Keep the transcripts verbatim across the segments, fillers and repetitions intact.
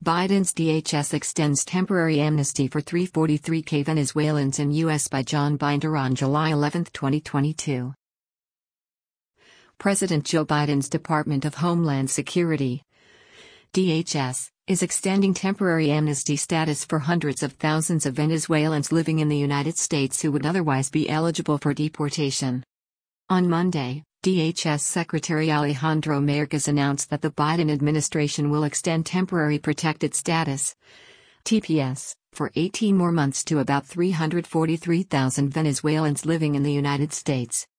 Biden's D H S extends temporary amnesty for three hundred forty-three thousand Venezuelans in U S by John Binder on July eleventh, twenty twenty-two. President Joe Biden's Department of Homeland Security, D H S, is extending temporary amnesty status for hundreds of thousands of Venezuelans living in the United States who would otherwise be eligible for deportation. On Monday, D H S Secretary Alejandro Mayorkas announced that the Biden administration will extend temporary protected status (T P S) for eighteen more months to about three hundred forty-three thousand Venezuelans living in the United States.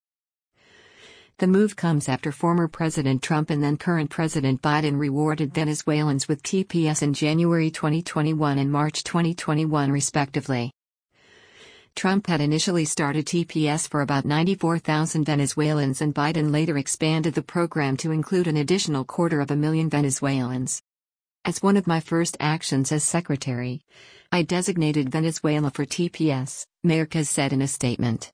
The move comes after former President Trump and then current President Biden rewarded Venezuelans with T P S in January twenty twenty-one and March twenty twenty-one respectively. Trump had initially started T P S for about ninety-four thousand Venezuelans, and Biden later expanded the program to include an additional quarter of a million Venezuelans. As one of my first actions as secretary, I designated Venezuela for T P S, Mayorkas said in a statement.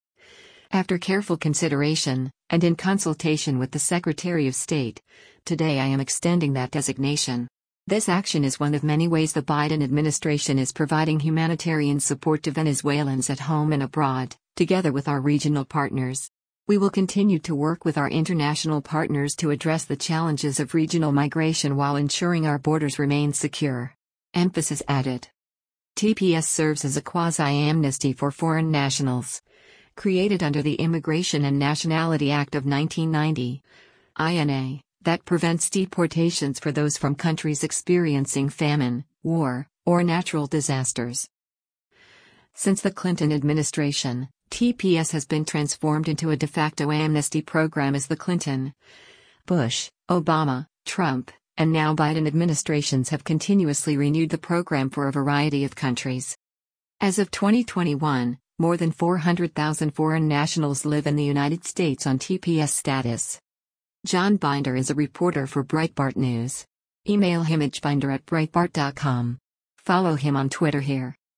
After careful consideration, and in consultation with the Secretary of State, today I am extending that designation. This action is one of many ways the Biden administration is providing humanitarian support to Venezuelans at home and abroad, together with our regional partners. We will continue to work with our international partners to address the challenges of regional migration while ensuring our borders remain secure. Emphasis added. T P S serves as a quasi-amnesty for foreign nationals. Created under the Immigration and Nationality Act of nineteen ninety, I N A, that prevents deportations for those from countries experiencing famine, war, or natural disasters. Since the Clinton administration, T P S has been transformed into a de facto amnesty program as the Clinton, Bush, Obama, Trump, and now Biden administrations have continuously renewed the program for a variety of countries. As of twenty twenty-one, more than four hundred thousand foreign nationals live in the United States on T P S status. John Binder is a reporter for Breitbart News. Email him at binder at breitbart dot com. Follow him on Twitter here.